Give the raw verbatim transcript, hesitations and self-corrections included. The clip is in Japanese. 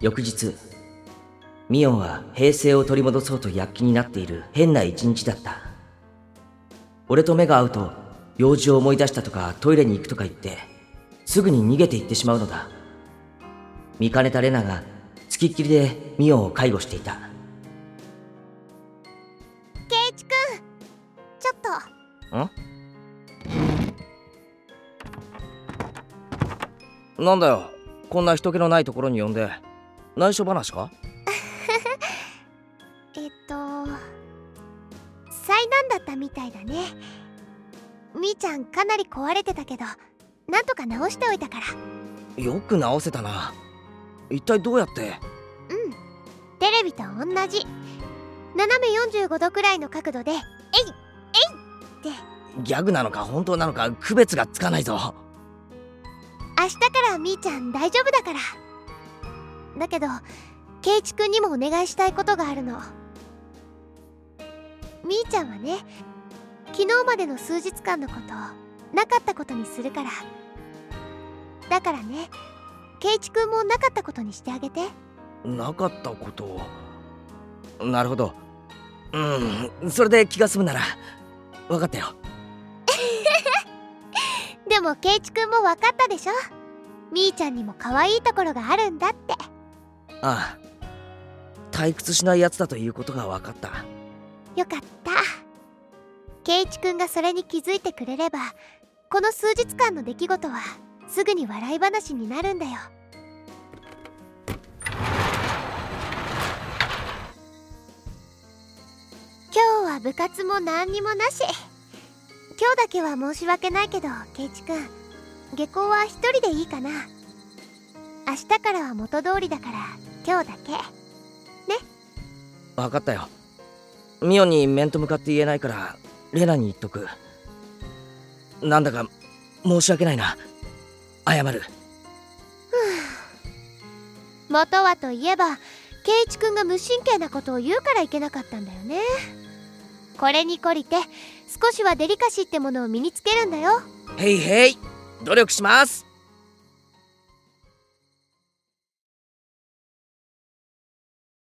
翌日、ミオンは平静を取り戻そうと躍起になっている変な一日だった。俺と目が合うと用事を思い出したとかトイレに行くとか言ってすぐに逃げて行ってしまうのだ。見かねたレナがつきっきりでミオンを介護していた。 ケイチくん、ちょっと。ん？なんだよ、こんな人気のないところに呼んで。内緒話か？ えっと災難だったみたいだね。みーちゃんかなり壊れてたけど、なんとか直しておいたから。 よく直せたな。一体どうやって？ うん、テレビと同じ斜めよんじゅうごどくらいの角度で「えいえい!」って。 ギャグなのか本当なのか区別がつかないぞ。 明日からみーちゃん大丈夫だから。だけどケイチくんにもお願いしたいことがあるの。みーちゃんはね、昨日までの数日間のことなかったことにするから。だからね、ケイチくんもなかったことにしてあげて。 なかったこと？なるほど。うん、それで気が済むなら分かったよ。 でもケイチくんも分かったでしょ。みーちゃんにも可愛いところがあるんだって。 ああ、退屈しないやつだということが分かった。 よかった。ケイチくんがそれに気づいてくれれば、この数日間の出来事はすぐに笑い話になるんだよ。今日は部活も何にもなし。今日だけは申し訳ないけど、ケイチくん、下校は一人でいいかな。明日からは元通りだから今日だけね。 分かったよ。ミオに面と向かって言えないからレナに言っとく。なんだか申し訳ないな。謝る。 元はといえば、ケイチくんが無神経なことを言うからいけなかったんだよね。これに懲りて少しはデリカシーってものを身につけるんだよ。 へいへい、努力します。